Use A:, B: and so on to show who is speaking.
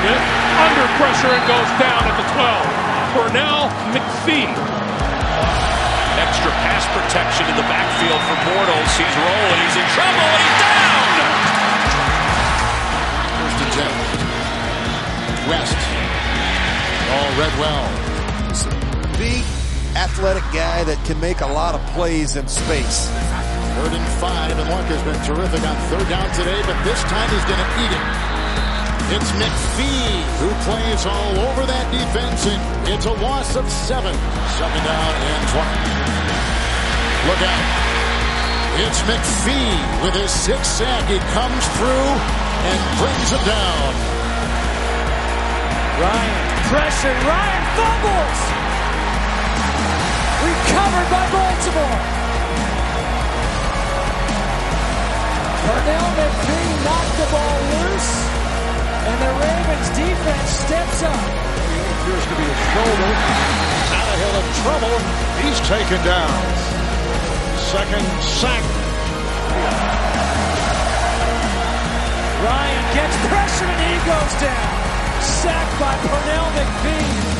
A: it, under pressure and goes down at the 12. Pernell McPhee.
B: Extra pass protection in the backfield for Bortles. He's rolling, he's in trouble, and he's down!
C: First and 10. West. All read well.
D: He's a big, athletic guy that can make a lot of plays in space.
C: 3rd and 5, and Luck has been terrific on 3rd down today, but this time he's going to eat it. It's McPhee who plays all over that defense, and it's a loss of 7. 2nd down and 20. Look out. It's McPhee with his 6th sack. He comes through and brings him down.
E: Ryan, pressure, Ryan fumbles! Recovered by Baltimore. Pernell McPhee knocked the ball loose, and the Ravens defense steps up.
F: It appears to be a shoulder. Tannehill in trouble. He's taken down. 2nd sack.
E: Ryan gets pressure and he goes down. Sacked by Pernell McPhee.